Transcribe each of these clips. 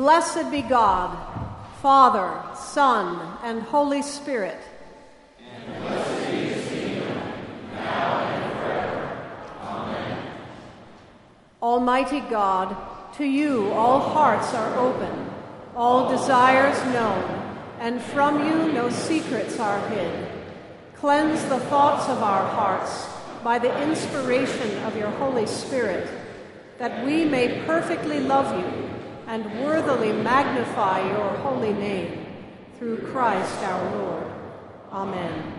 blessed be God, Father, Son, and Holy Spirit. And blessed be his kingdom, now and forever. Amen. Almighty God, to you all hearts are open, all desires known, and from you no secrets are hid. Cleanse the thoughts of our hearts by the inspiration of your Holy Spirit, that we may perfectly love you and worthily magnify your holy name, through Christ our Lord. Amen.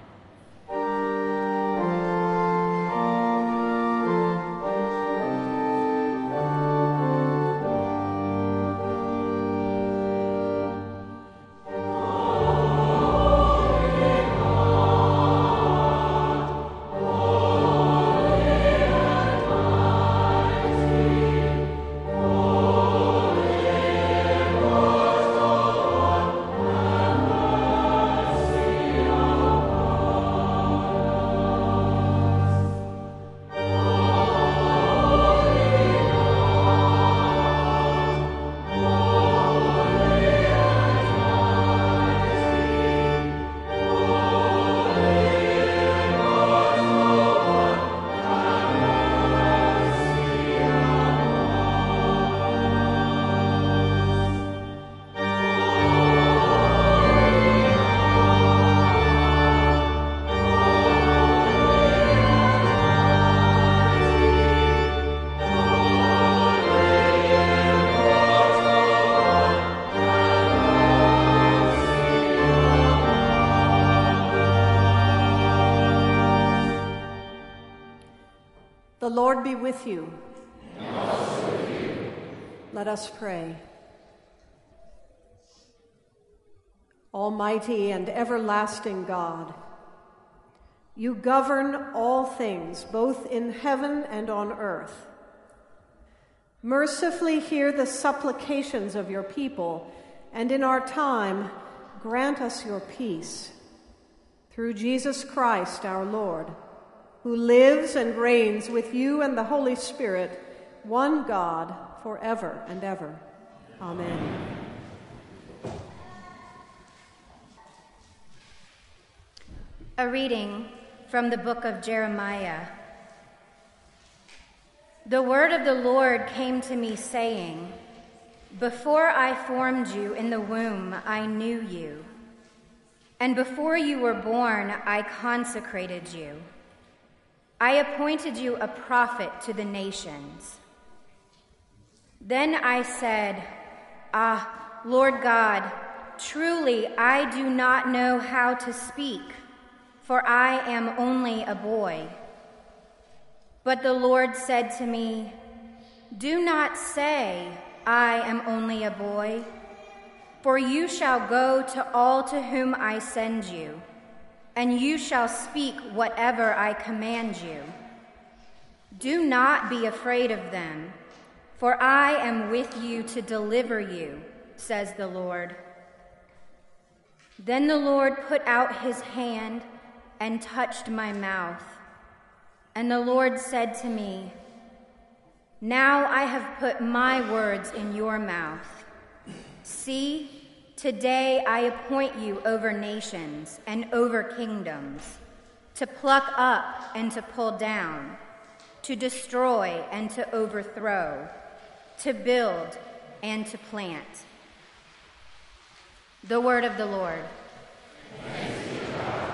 The Lord be with you. And also with you. Let us pray. Almighty and everlasting God, you govern all things, both in heaven and on earth. Mercifully hear the supplications of your people, and in our time, grant us your peace. Through Jesus Christ our Lord, who lives and reigns with you and the Holy Spirit, one God, forever and ever. Amen. A reading from the book of Jeremiah. The word of the Lord came to me, saying, "Before I formed you in the womb, I knew you, and before you were born, I consecrated you. I appointed you a prophet to the nations." Then I said, Lord God, truly I do not know how to speak, for I am only a boy. But the Lord said to me, "Do not say, I am only a boy, for you shall go to all to whom I send you, and you shall speak whatever I command you. Do not be afraid of them, for I am with you to deliver you, says the Lord." Then the Lord put out his hand and touched my mouth. And the Lord said to me, "Now I have put my words in your mouth. See, today I appoint you over nations and over kingdoms, to pluck up and to pull down, to destroy and to overthrow, to build and to plant." The word of the Lord. Thanks be to God.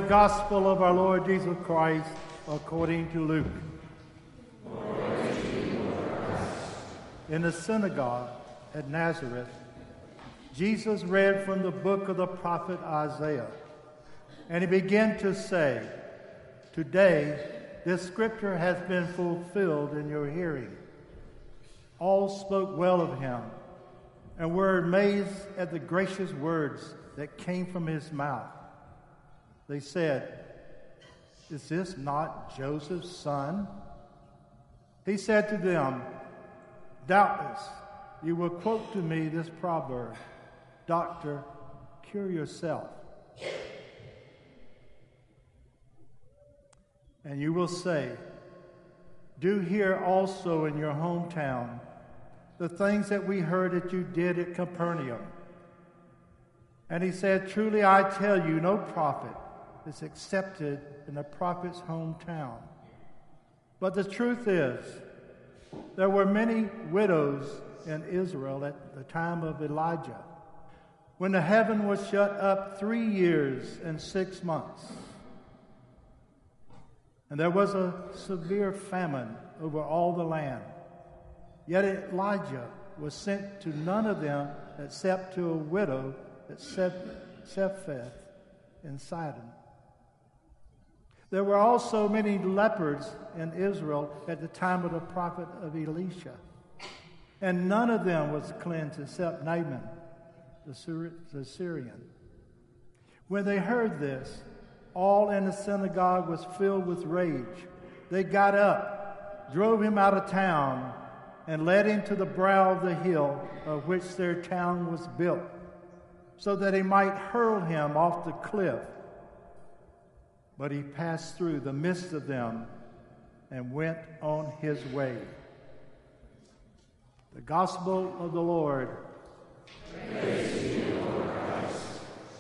Gospel of our Lord Jesus Christ according to Luke. In the synagogue at Nazareth, Jesus read from the book of the prophet Isaiah, and he began to say, "Today this scripture has been fulfilled in your hearing." All spoke well of him and were amazed at the gracious words that came from his mouth. They said, "Is this not Joseph's son?" He said to them, "Doubtless you will quote to me this proverb, 'Doctor, cure yourself.' And you will say, 'Do here also in your hometown the things that we heard that you did at Capernaum.' And he said, 'Truly I tell you, no prophet is accepted in the prophet's hometown. But the truth is, there were many widows in Israel at the time of Elijah, when the heaven was shut up 3 years and 6 months. And there was a severe famine over all the land. Yet Elijah was sent to none of them except to a widow at Zarephath in Sidon. There were also many lepers in Israel at the time of the prophet of Elisha, and none of them was cleansed except Naaman, the Syrian. When they heard this, all in the synagogue was filled with rage. They got up, drove him out of town, and led him to the brow of the hill of which their town was built, so that he might hurl him off the cliff. But he passed through the midst of them and went on his way. The Gospel of the Lord. Praise to you, Lord Christ.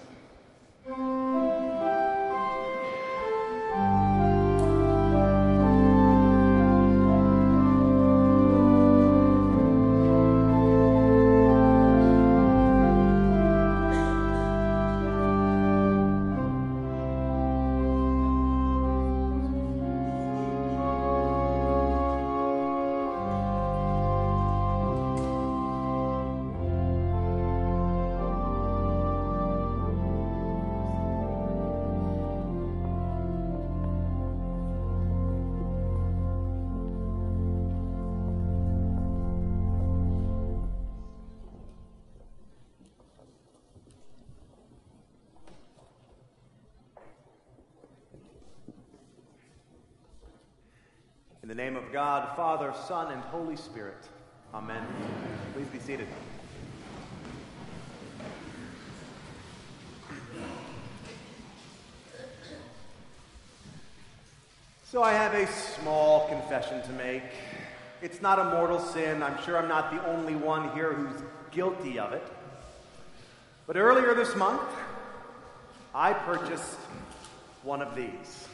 In the name of God, Father, Son, and Holy Spirit. Amen. Please be seated. So I have a small confession to make. It's not a mortal sin. I'm sure I'm not the only one here who's guilty of it. But earlier this month, I purchased one of these.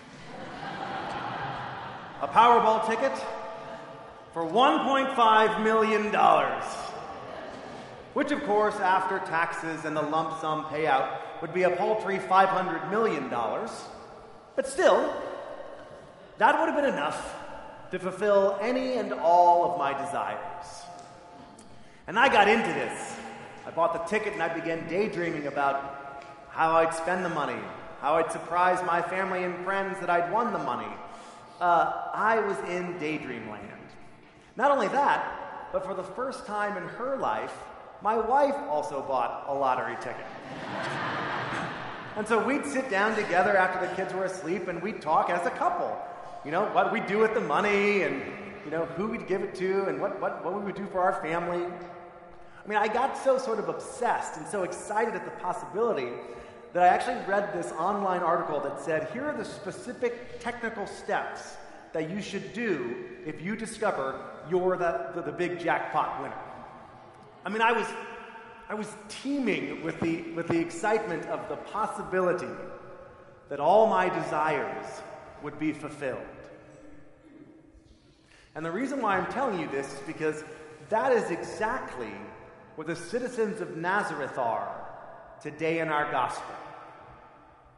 A Powerball ticket for $1.5 million, which, of course, after taxes and the lump sum payout, would be a paltry $500 million. But still, that would have been enough to fulfill any and all of my desires. And I got into this. I bought the ticket and I began daydreaming about how I'd spend the money, how I'd surprise my family and friends that I'd won the money. I was in daydream land. Not only that, but for the first time in her life, my wife also bought a lottery ticket. And so we'd sit down together after the kids were asleep and we'd talk as a couple. You know, what we'd do with the money and, you know, who we'd give it to and what we would do for our family. I mean, I got so sort of obsessed and so excited at the possibility that I actually read this online article that said, here are the specific technical steps that you should do if you discover you're the big jackpot winner. I mean, I was teeming with the excitement of the possibility that all my desires would be fulfilled. And the reason why I'm telling you this is because that is exactly what the citizens of Nazareth are today in our gospel.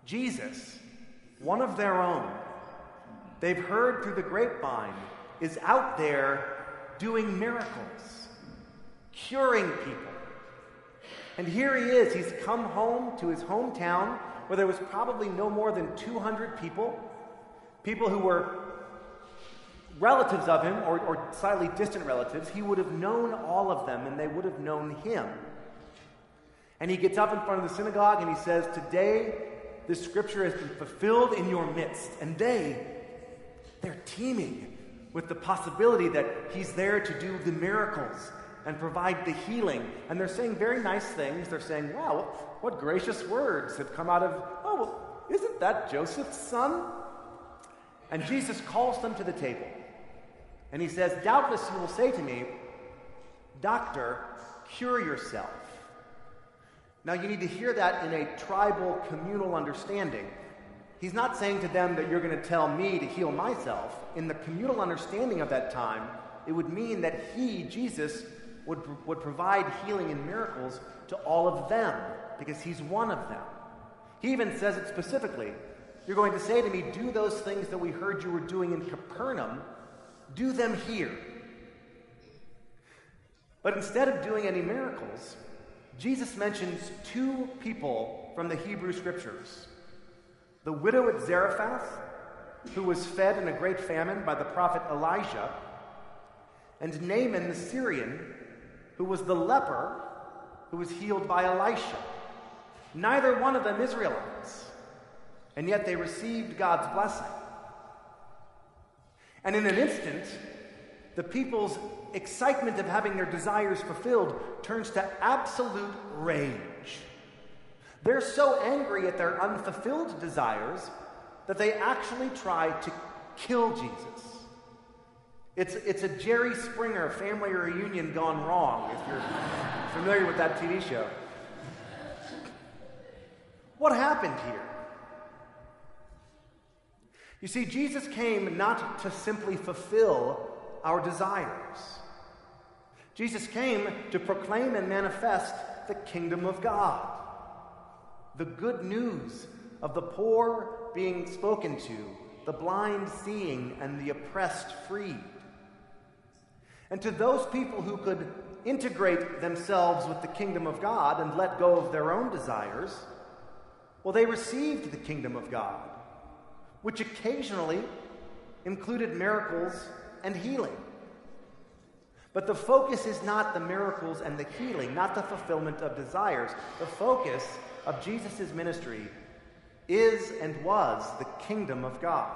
Jesus, one of their own, they've heard through the grapevine, is out there doing miracles, curing people. And here he is. He's come home to his hometown where there was probably no more than 200 people who were relatives of him or slightly distant relatives. He would have known all of them and they would have known him. And he gets up in front of the synagogue and he says, "Today this scripture has been fulfilled in your midst." And they're teeming with the possibility that he's there to do the miracles and provide the healing. And they're saying very nice things. They're saying, "Wow, what gracious words have come out of, isn't that Joseph's son?" And Jesus calls them to the table. And he says, "Doubtless you will say to me, 'Doctor, cure yourself.'" Now you need to hear that in a tribal, communal understanding. He's not saying to them that you're going to tell me to heal myself. In the communal understanding of that time, it would mean that he, Jesus, would provide healing and miracles to all of them because he's one of them. He even says it specifically. You're going to say to me, "Do those things that we heard you were doing in Capernaum, do them here." But instead of doing any miracles, Jesus mentions two people from the Hebrew Scriptures. The widow at Zarephath, who was fed in a great famine by the prophet Elijah, and Naaman the Syrian, who was the leper who was healed by Elisha. Neither one of them Israelites, and yet they received God's blessing. And in an instant, the people's excitement of having their desires fulfilled turns to absolute rage. They're so angry at their unfulfilled desires that they actually try to kill Jesus. It's a Jerry Springer family reunion gone wrong, if you're familiar with that TV show. What happened here? You see, Jesus came not to simply fulfill our desires. Jesus came to proclaim and manifest the kingdom of God. The good news of the poor being spoken to, the blind seeing, and the oppressed freed. And to those people who could integrate themselves with the kingdom of God and let go of their own desires, well, they received the kingdom of God, which occasionally included miracles and healing. But the focus is not the miracles and the healing, not the fulfillment of desires. The focus of Jesus' ministry is and was the kingdom of God.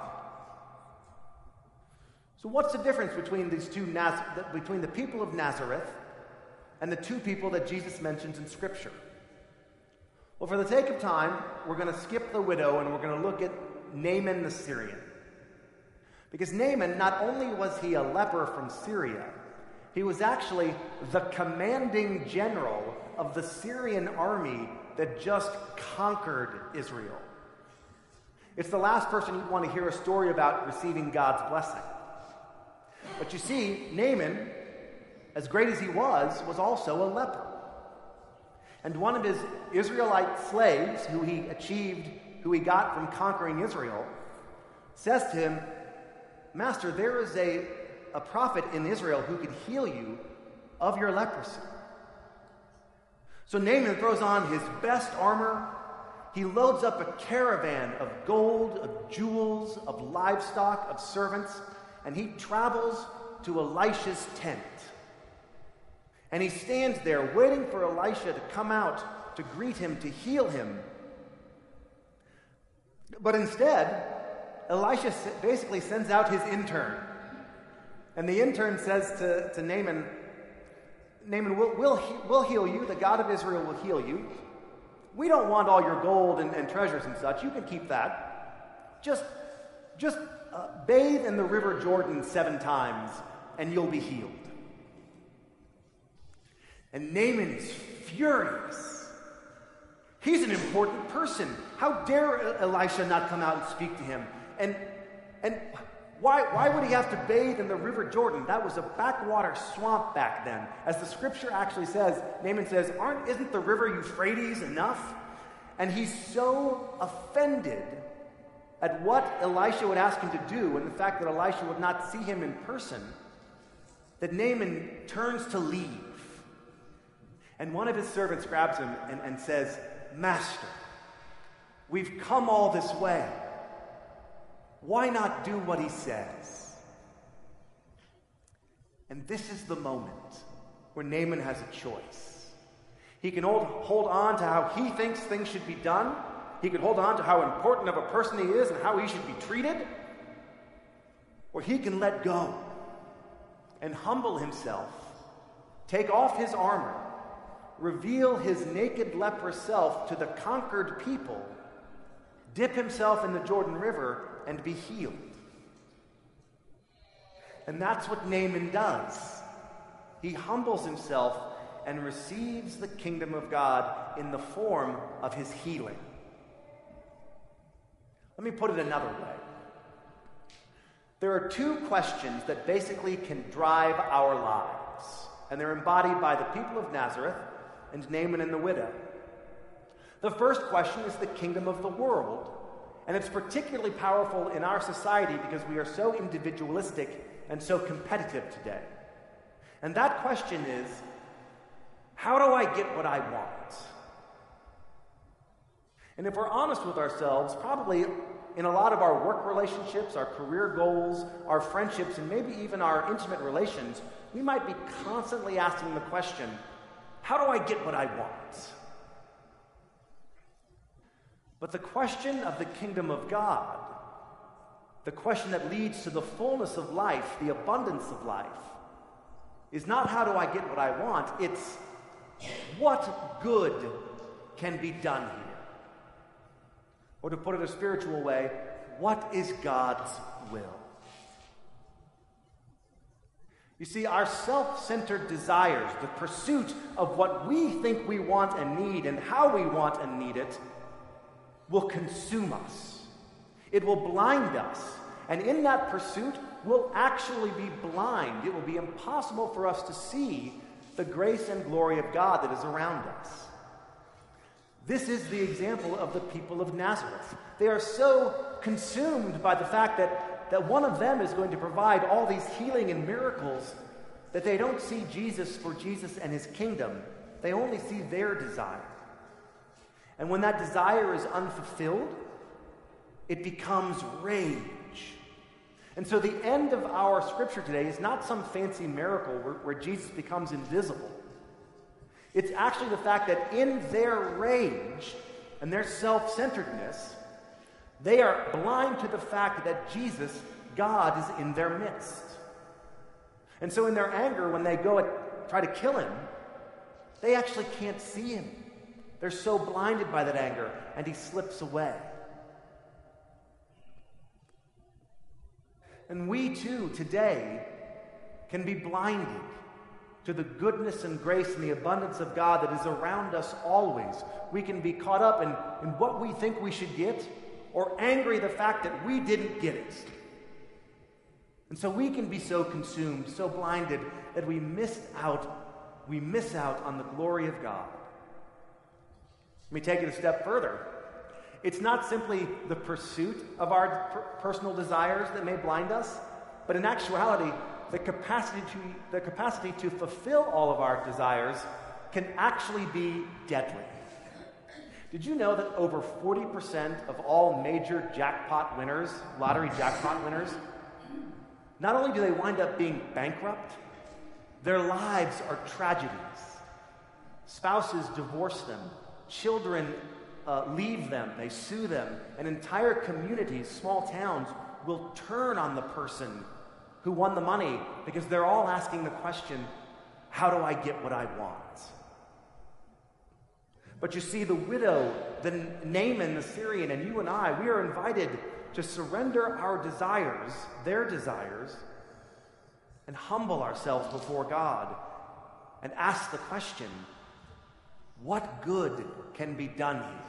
So what's the difference between these two, between the people of Nazareth and the two people that Jesus mentions in Scripture? Well, for the sake of time, we're going to skip the widow and we're going to look at Naaman the Syrian. Because Naaman, not only was he a leper from Syria, he was actually the commanding general of the Syrian army that just conquered Israel. It's the last person you'd want to hear a story about receiving God's blessing. But you see, Naaman, as great as he was also a leper. And one of his Israelite slaves, who he got from conquering Israel, says to him, "Master, there is a prophet in Israel who could heal you of your leprosy." So Naaman throws on his best armor. He loads up a caravan of gold, of jewels, of livestock, of servants, and he travels to Elisha's tent. And he stands there waiting for Elisha to come out to greet him, to heal him. But instead, Elisha basically sends out his intern. And the intern says to Naaman, "Naaman, we'll heal you. The God of Israel will heal you. We don't want all your gold and treasures and such. You can keep that. Just bathe in the river Jordan 7 times, and you'll be healed." And Naaman is furious. He's an important person. How dare Elisha not come out and speak to him? And why would he have to bathe in the river Jordan? That was a backwater swamp back then. As the scripture actually says, Naaman says, "Isn't the river Euphrates enough?" And he's so offended at what Elisha would ask him to do and the fact that Elisha would not see him in person that Naaman turns to leave. And one of his servants grabs him and says, "Master, we've come all this way. Why not do what he says?" And this is the moment where Naaman has a choice. He can hold on to how he thinks things should be done. He can hold on to how important of a person he is and how he should be treated. Or he can let go and humble himself, take off his armor, reveal his naked leprous self to the conquered people, dip himself in the Jordan River, and be healed. And that's what Naaman does. He humbles himself and receives the kingdom of God in the form of his healing. Let me put it another way. There are two questions that basically can drive our lives, and they're embodied by the people of Nazareth and Naaman and the widow. The first question is the kingdom of the world, and it's particularly powerful in our society because we are so individualistic and so competitive today. And that question is, how do I get what I want? And if we're honest with ourselves, probably in a lot of our work relationships, our career goals, our friendships, and maybe even our intimate relations, we might be constantly asking the question, how do I get what I want? But the question of the kingdom of God, the question that leads to the fullness of life, the abundance of life, is not how do I get what I want, it's what good can be done here? Or to put it a spiritual way, what is God's will? You see, our self-centered desires, the pursuit of what we think we want and need and how we want and need it, will consume us. It will blind us. And in that pursuit, we'll actually be blind. It will be impossible for us to see the grace and glory of God that is around us. This is the example of the people of Nazareth. They are so consumed by the fact that one of them is going to provide all these healing and miracles that they don't see Jesus for Jesus and his kingdom. They only see their desire. And when that desire is unfulfilled, it becomes rage. And so the end of our scripture today is not some fancy miracle where Jesus becomes invisible. It's actually the fact that in their rage and their self-centeredness, they are blind to the fact that Jesus, God, is in their midst. And so in their anger, when they go and try to kill him, they actually can't see him. They're so blinded by that anger, and he slips away. And we too, today, can be blinded to the goodness and grace and the abundance of God that is around us always. We can be caught up in what we think we should get, or angry the fact that we didn't get it. And so we can be so consumed, so blinded, that we miss out on the glory of God. Let me take it a step further. It's not simply the pursuit of our personal desires that may blind us, but in actuality, the capacity to fulfill all of our desires can actually be deadly. Did you know that over 40% of all major jackpot winners, lottery jackpot winners, not only do they wind up being bankrupt, their lives are tragedies. Spouses divorce them, children leave them, they sue them, and entire communities, small towns, will turn on the person who won the money because they're all asking the question, how do I get what I want? But you see, the widow, the Naaman, the Syrian, and you and I, we are invited to surrender our desires, their desires, and humble ourselves before God and ask the question, what good can be done here?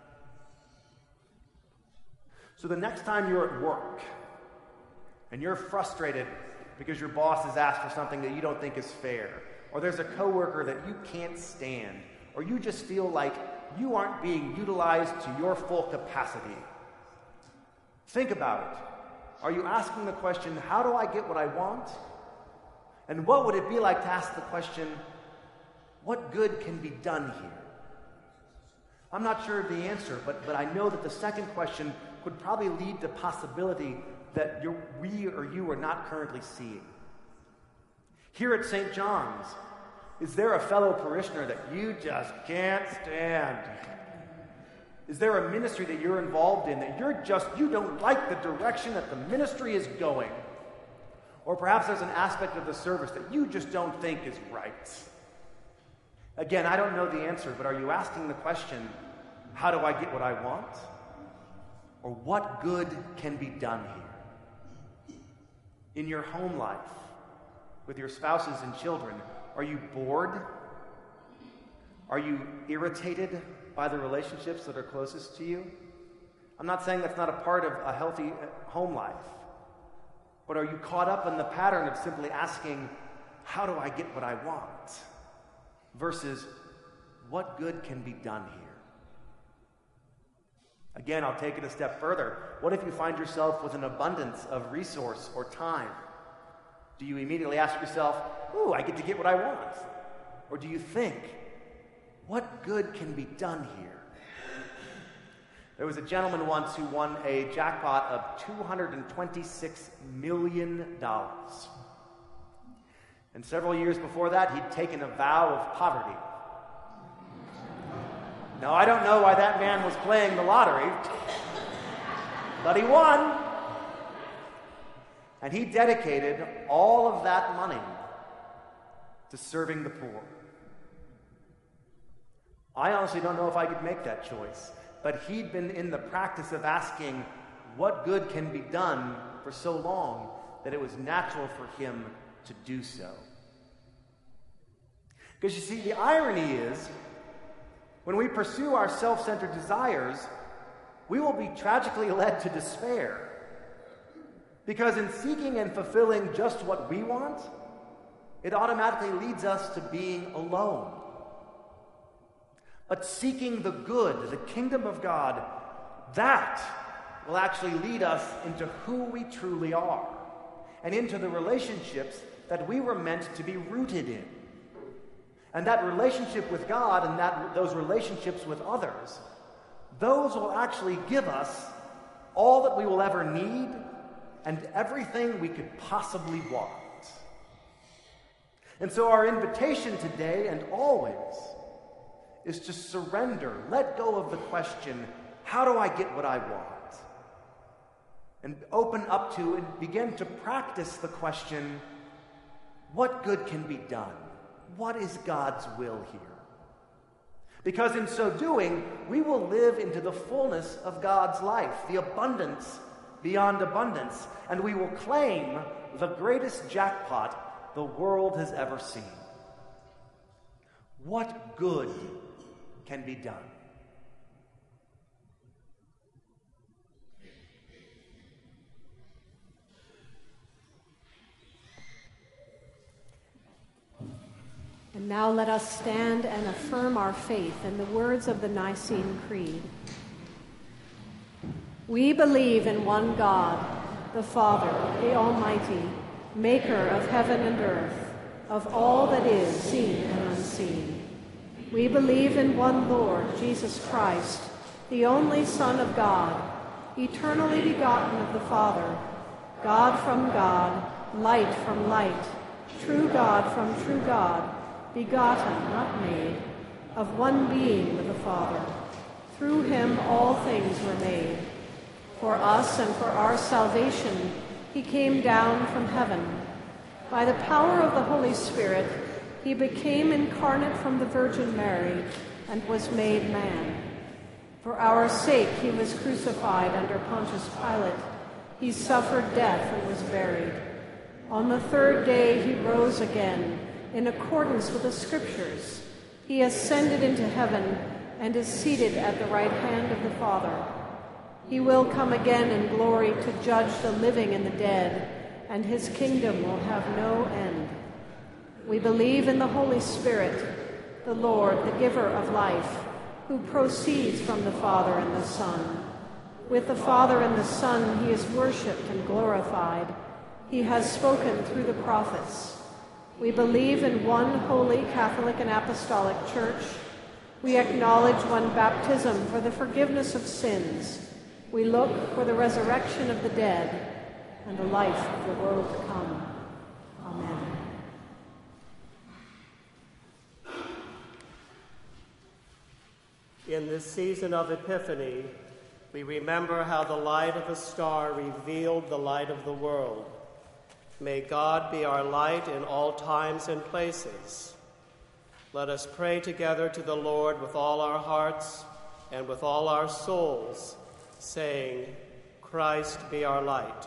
So the next time you're at work and you're frustrated because your boss has asked for something that you don't think is fair, or there's a coworker that you can't stand, or you just feel like you aren't being utilized to your full capacity. Think about it. Are you asking the question, how do I get what I want? And what would it be like to ask the question, what good can be done here? I'm not sure of the answer, but I know that the second question could probably lead to possibility that we or you are not currently seeing. Here at St. John's, is there a fellow parishioner that you just can't stand? Is there a ministry that you're involved in that you don't like the direction that the ministry is going? Or perhaps there's an aspect of the service that you just don't think is right. Again, I don't know the answer, but are you asking the question, how do I get what I want? Or what good can be done here? In your home life, with your spouses and children, are you bored? Are you irritated by the relationships that are closest to you? I'm not saying that's not a part of a healthy home life. But are you caught up in the pattern of simply asking, how do I get what I want? Versus, what good can be done here? Again, I'll take it a step further. What if you find yourself with an abundance of resource or time? Do you immediately ask yourself, ooh, I get what I want? Or do you think, what good can be done here? There was a gentleman once who won a jackpot of $226 million. And several years before that, he'd taken a vow of poverty. Now, I don't know why that man was playing the lottery, but he won. And he dedicated all of that money to serving the poor. I honestly don't know if I could make that choice, but he'd been in the practice of asking what good can be done for so long that it was natural for him to do so. Because you see, the irony is, when we pursue our self-centered desires, we will be tragically led to despair. Because in seeking and fulfilling just what we want, it automatically leads us to being alone. But seeking the good, the kingdom of God, that will actually lead us into who we truly are and into the relationships that we were meant to be rooted in. And that relationship with God and those relationships with others, those will actually give us all that we will ever need and everything we could possibly want. And so our invitation today and always is to surrender, let go of the question, how do I get what I want? And open up to and begin to practice the question, what good can be done? What is God's will here? Because in so doing, we will live into the fullness of God's life, the abundance beyond abundance, and we will claim the greatest jackpot the world has ever seen. What good can be done? And now let us stand and affirm our faith in the words of the Nicene Creed. We believe in one God, the Father, the Almighty, maker of heaven and earth, of all that is seen and unseen. We believe in one Lord, Jesus Christ, the only Son of God, eternally begotten of the Father, God from God, light from light, true God from true God, begotten, not made, of one being with the Father. Through him all things were made. For us and for our salvation, he came down from heaven. By the power of the Holy Spirit, he became incarnate from the Virgin Mary and was made man. For our sake he was crucified under Pontius Pilate. He suffered death and was buried. On the third day he rose again, in accordance with the Scriptures. He ascended into heaven and is seated at the right hand of the Father. He will come again in glory to judge the living and the dead, and his kingdom will have no end. We believe in the Holy Spirit, the Lord, the giver of life, who proceeds from the Father and the Son. With the Father and the Son he is worshipped and glorified. He has spoken through the prophets. We believe in one holy Catholic and Apostolic Church. We acknowledge one baptism for the forgiveness of sins. We look for the resurrection of the dead and the life of the world to come. Amen. In this season of Epiphany, we remember how the light of a star revealed the light of the world. May God be our light in all times and places. Let us pray together to the Lord with all our hearts and with all our souls, saying, Christ be our light.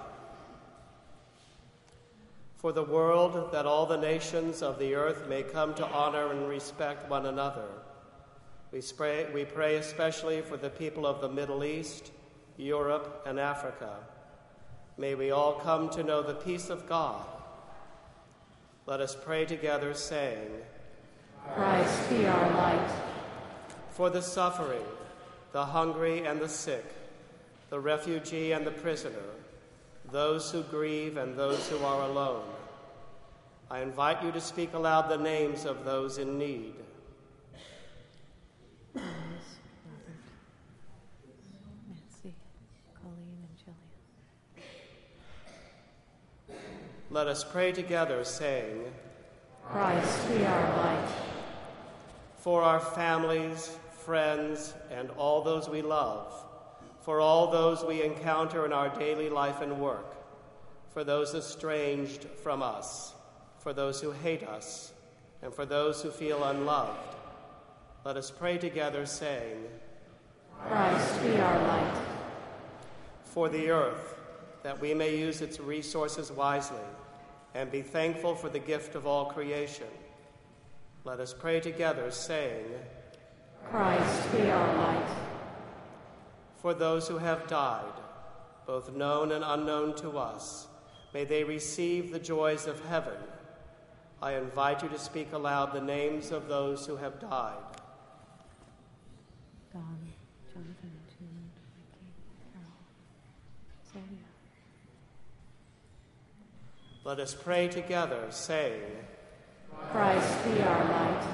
For the world, that all the nations of the earth may come to honor and respect one another. We pray especially for the people of the Middle East, Europe, and Africa. May we all come to know the peace of God. Let us pray together, saying, Christ be our light. For the suffering, the hungry and the sick, the refugee and the prisoner, those who grieve and those who are alone, I invite you to speak aloud the names of those in need. Let us pray together, saying, Christ be our light. For our families, friends, and all those we love, for all those we encounter in our daily life and work, for those estranged from us, for those who hate us, and for those who feel unloved, let us pray together, saying, Christ be our light. For the earth, that we may use its resources wisely, and be thankful for the gift of all creation. Let us pray together, saying, Christ be our light. For those who have died, both known and unknown to us, may they receive the joys of heaven. I invite you to speak aloud the names of those who have died. Don, Jonathan, June, Mikey, Carol, Sylvia. Let us pray together, saying, Christ be our light.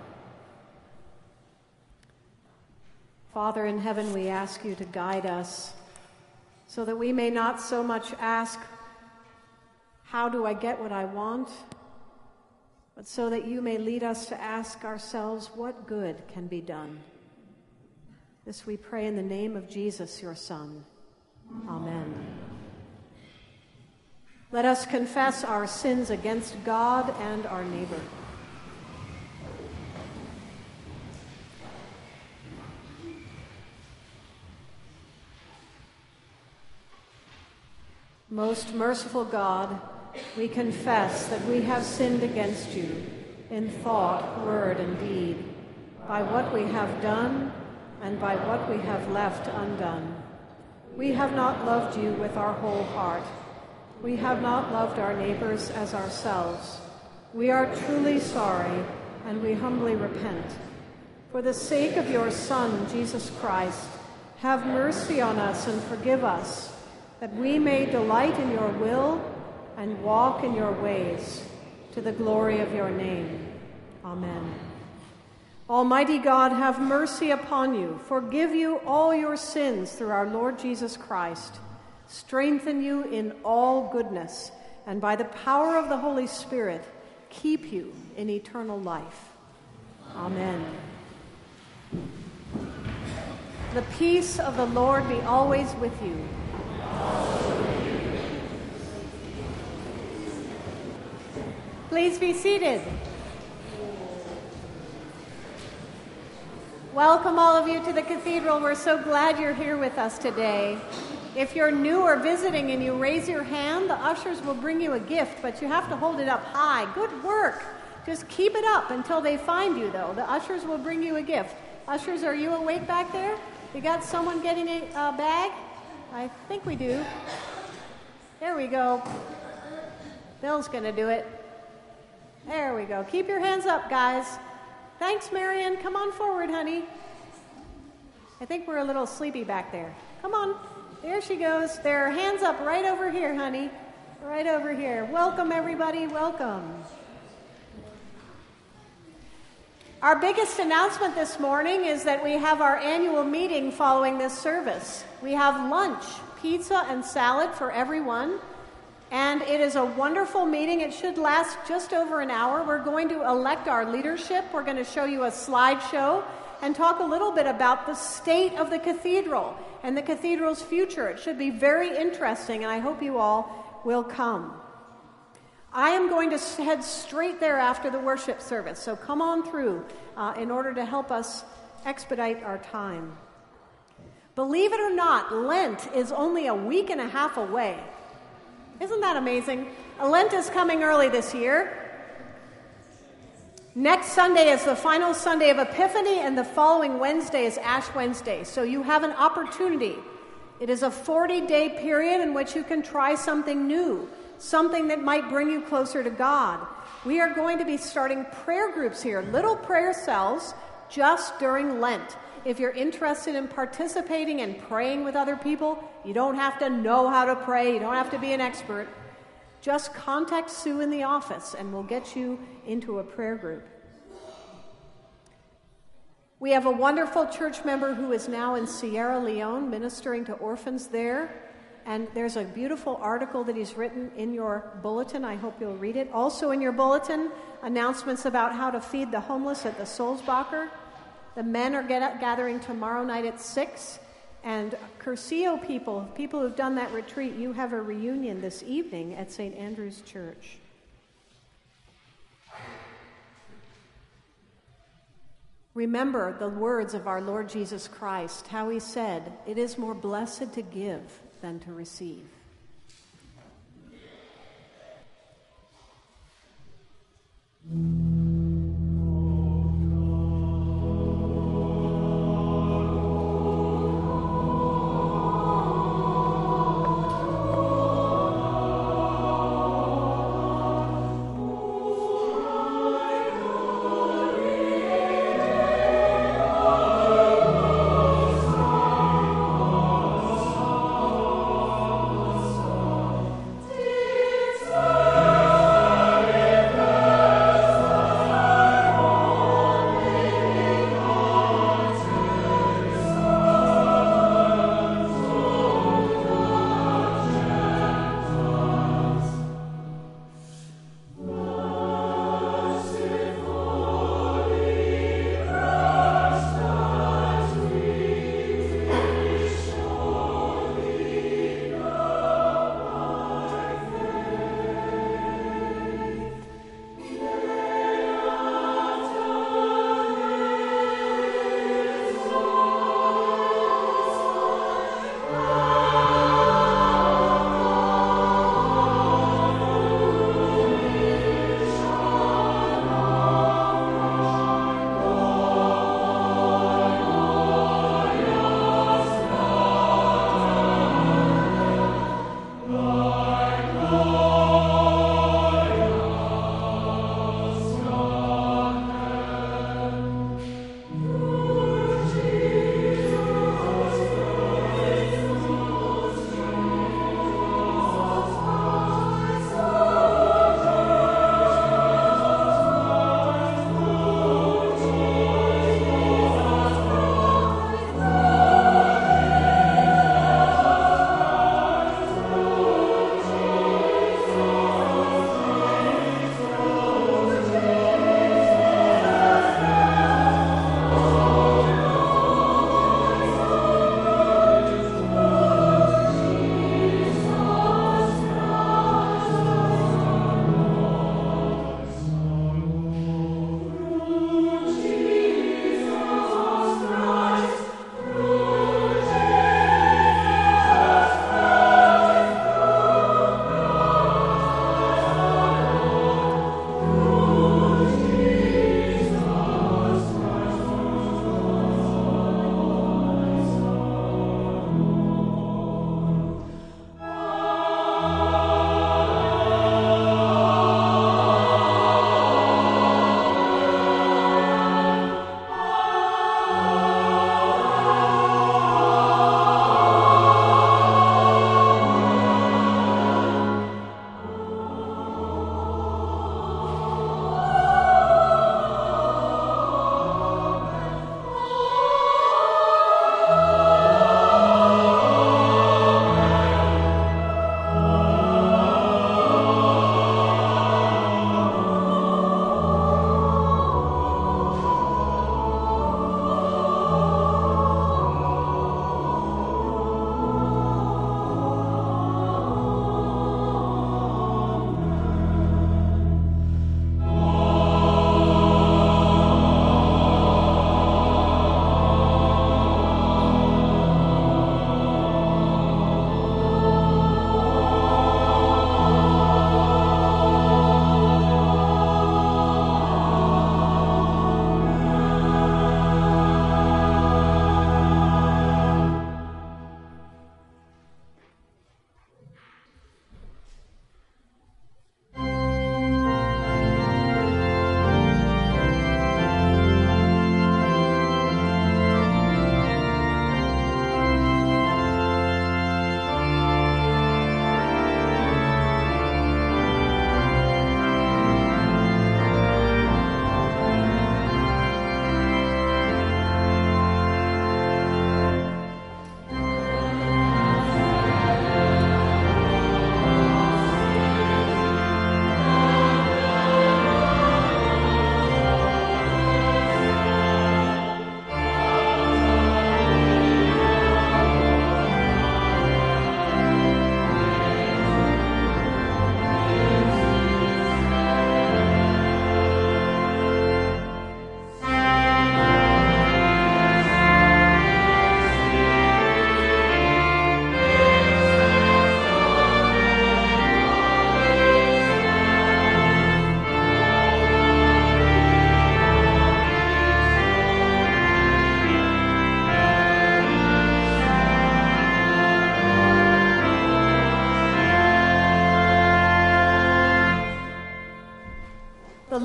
Father in heaven, we ask you to guide us so that we may not so much ask, how do I get what I want? But so that you may lead us to ask ourselves, what good can be done? This we pray in the name of Jesus, your Son. Amen. Let us confess our sins against God and our neighbor. Most merciful God, we confess that we have sinned against you in thought, word, and deed, by what we have done and by what we have left undone. We have not loved you with our whole heart. We have not loved our neighbors as ourselves. We are truly sorry, and we humbly repent. For the sake of your Son, Jesus Christ, have mercy on us and forgive us, that we may delight in your will and walk in your ways, to the glory of your name. Amen. Almighty God, have mercy upon you, forgive you all your sins through our Lord Jesus Christ, strengthen you in all goodness, and by the power of the Holy Spirit, keep you in eternal life. Amen. The peace of the Lord be always with you. Please be seated. Welcome all of you to the cathedral. We're so glad you're here with us today. If you're new or visiting and you raise your hand, the ushers will bring you a gift, but you have to hold it up high. Good work. Just keep it up until they find you, though. The ushers will bring you a gift. Ushers, are you awake back there? You got someone getting a bag? I think we do. There we go. Bill's going to do it. There we go. Keep your hands up, guys. Thanks, Marion. Come on forward, honey. I think we're a little sleepy back there. Come on. There she goes. There are hands up right over here, honey. Right over here. Welcome, everybody. Welcome. Our biggest announcement this morning is that we have our annual meeting following this service. We have lunch, pizza, and salad for everyone. And it is a wonderful meeting. It should last just over an hour. We're going to elect our leadership. We're going to show you a slideshow and talk a little bit about the state of the cathedral and the cathedral's future. It should be very interesting, and I hope you all will come. I am going to head straight there after the worship service, so come on through in order to help us expedite our time. Believe it or not, Lent is only a week and a half away. Isn't that amazing? Lent is coming early this year. Next Sunday is the final Sunday of Epiphany, and the following Wednesday is Ash Wednesday. So you have an opportunity. It is a 40-day period in which you can try something new, something that might bring you closer to God. We are going to be starting prayer groups here, little prayer cells, just during Lent. If you're interested in participating and praying with other people, you don't have to know how to pray. You don't have to be an expert. Just contact Sue in the office, and we'll get you into a prayer group. We have a wonderful church member who is now in Sierra Leone ministering to orphans there. And there's a beautiful article that he's written in your bulletin. I hope you'll read it. Also in your bulletin, announcements about how to feed the homeless at the Sulzbacher. The men are gathering tomorrow night at 6. And Curcio people who've done that retreat, you have a reunion this evening at St. Andrew's Church. Remember the words of our Lord Jesus Christ, how he said, "It is more blessed to give than to receive."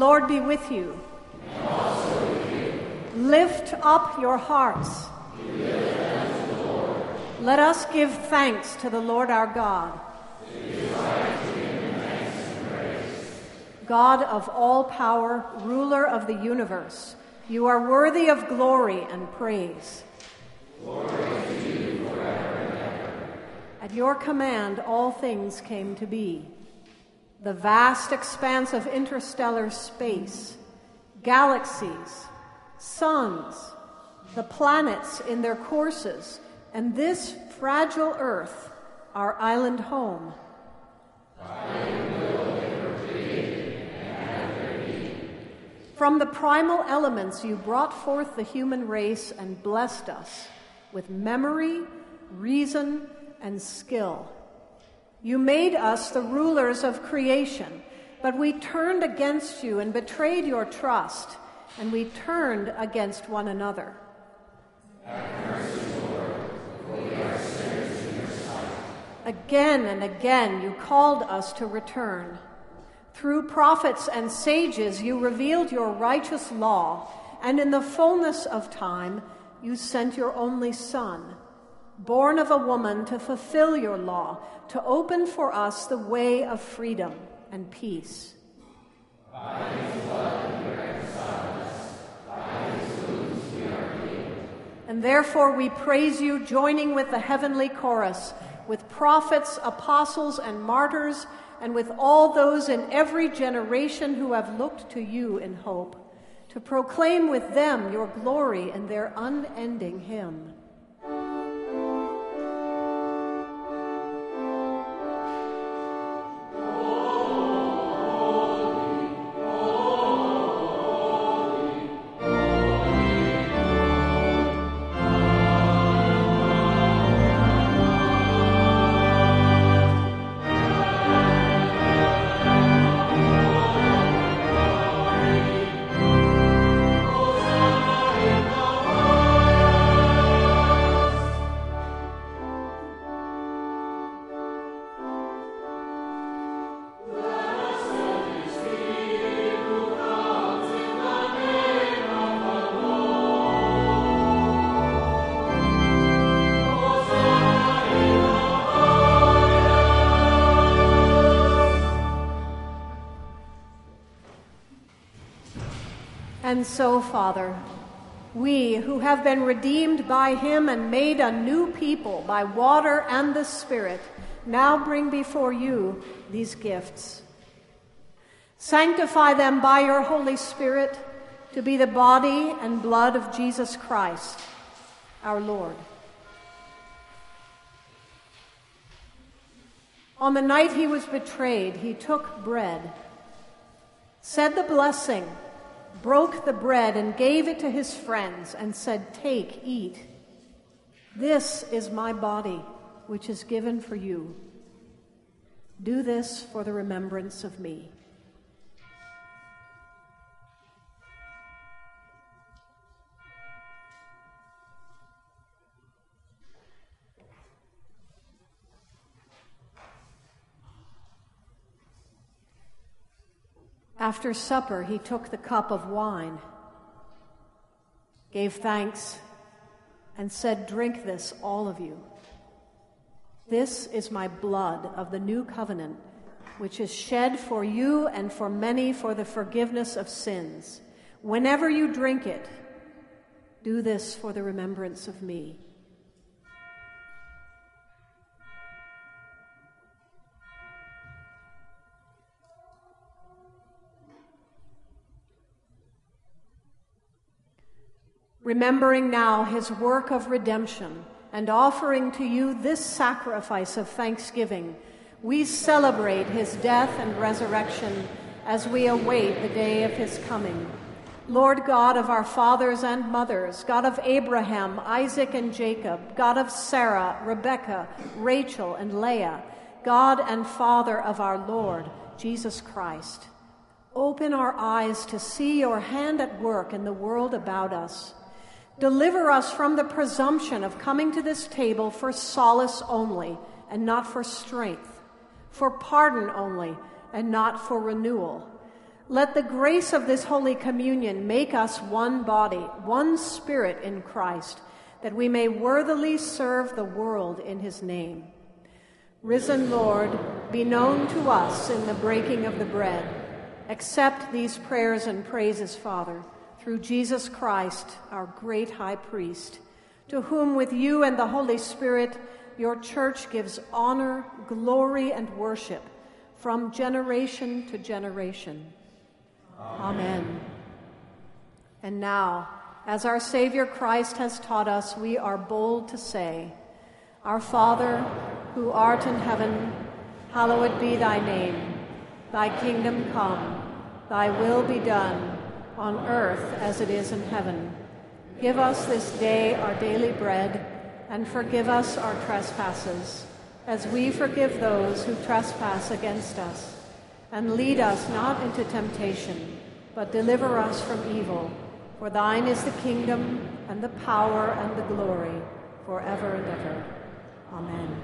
Lord be with you. And also with you. Lift up your hearts. We lift them to the Lord. Let us give thanks to the Lord our God. It is right to give him thanks and praise. God of all power, ruler of the universe, you are worthy of glory and praise. Glory to you forever and ever. At your command, all things came to be. The vast expanse of interstellar space, galaxies, suns, the planets in their courses, and this fragile earth, our island home. From the primal elements you brought forth the human race and blessed us with memory, reason, and skill. You made us the rulers of creation, but we turned against you and betrayed your trust, and we turned against one another. Have mercy, Lord, for we are sinners in your sight. Again and again you called us to return. Through prophets and sages you revealed your righteous law, and in the fullness of time you sent your only Son, born of a woman, to fulfill your law, to open for us the way of freedom and peace. By his blood you reconciled us, by his wounds we are healed. And therefore we praise you, joining with the heavenly chorus, with prophets, apostles, and martyrs, and with all those in every generation who have looked to you in hope, to proclaim with them your glory and their unending hymn. And so, Father, we who have been redeemed by him and made a new people by water and the Spirit, now bring before you these gifts. Sanctify them by your Holy Spirit to be the body and blood of Jesus Christ, our Lord. On the night he was betrayed, he took bread, said the blessing, broke the bread and gave it to his friends and said, "Take, eat. This is my body, which is given for you. Do this for the remembrance of me." After supper, he took the cup of wine, gave thanks, and said, "Drink this, all of you. This is my blood of the new covenant, which is shed for you and for many for the forgiveness of sins. Whenever you drink it, do this for the remembrance of me." Remembering now his work of redemption and offering to you this sacrifice of thanksgiving, we celebrate his death and resurrection as we await the day of his coming. Lord God of our fathers and mothers, God of Abraham, Isaac, and Jacob, God of Sarah, Rebekah, Rachel, and Leah, God and Father of our Lord, Jesus Christ, open our eyes to see your hand at work in the world about us. Deliver us from the presumption of coming to this table for solace only and not for strength, for pardon only and not for renewal. Let the grace of this Holy Communion make us one body, one spirit in Christ, that we may worthily serve the world in his name. Risen Lord, be known to us in the breaking of the bread. Accept these prayers and praises, Father, through Jesus Christ, our great high priest, to whom with you and the Holy Spirit your church gives honor, glory, and worship from generation to generation. Amen. And now, as our Savior Christ has taught us, we are bold to say, Our Father, who art in heaven, hallowed be thy name. Thy kingdom come, thy will be done, on earth as it is in heaven. Give us this day our daily bread, and forgive us our trespasses, as we forgive those who trespass against us. And lead us not into temptation, but deliver us from evil. For thine is the kingdom, and the power, and the glory, forever and ever. Amen.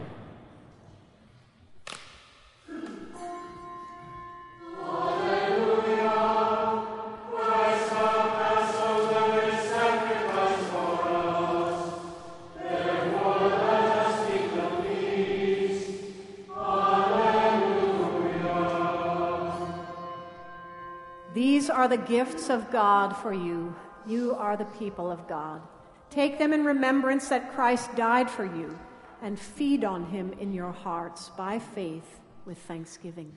These are the gifts of God for you. You are the people of God. Take them in remembrance that Christ died for you, and feed on him in your hearts by faith with thanksgiving.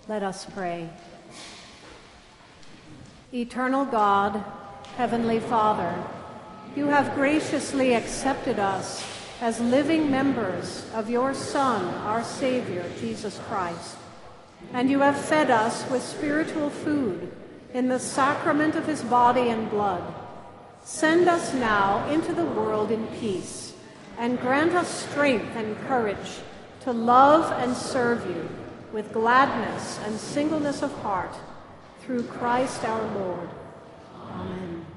Let us pray. Eternal God, Heavenly Father, you have graciously accepted us as living members of your Son, our Savior, Jesus Christ, and you have fed us with spiritual food in the sacrament of his body and blood. Send us now into the world in peace, and grant us strength and courage to love and serve you with gladness and singleness of heart, through Christ our Lord. Amen.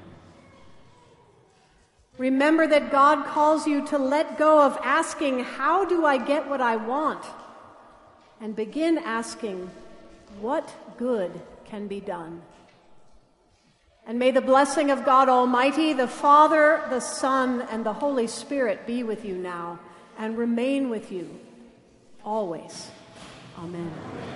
Remember that God calls you to let go of asking, how do I get what I want? And begin asking, what good can be done? And may the blessing of God Almighty, the Father, the Son, and the Holy Spirit be with you now and remain with you always. Amen.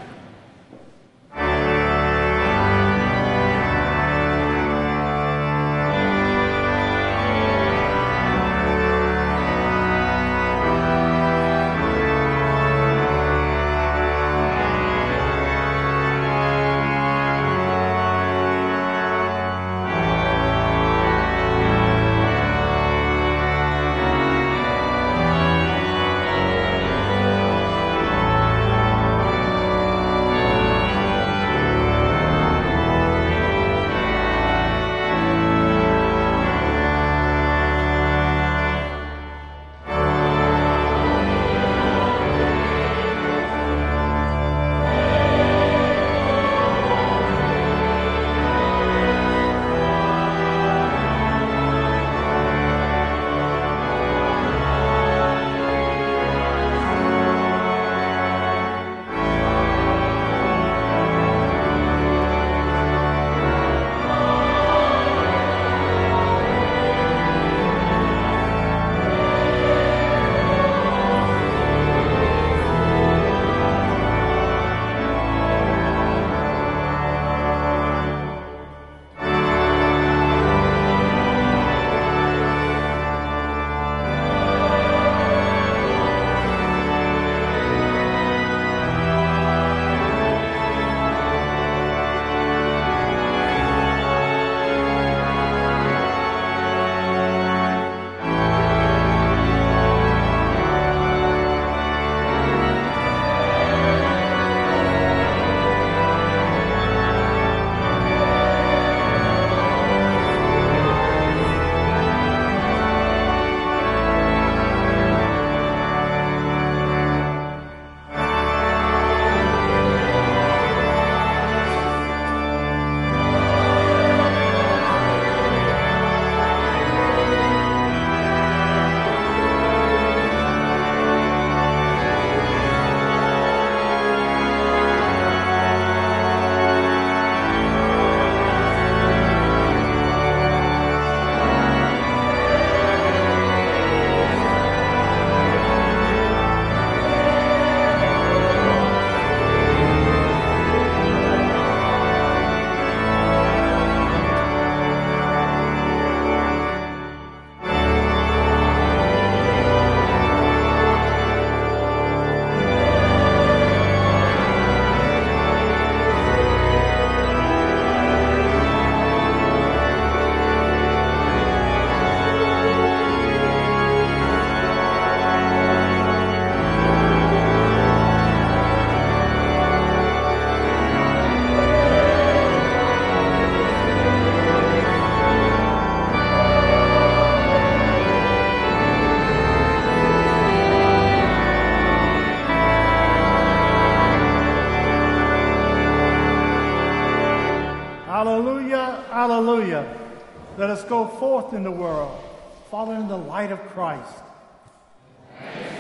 Hallelujah, hallelujah. Let us go forth in the world, following the light of Christ. Amen.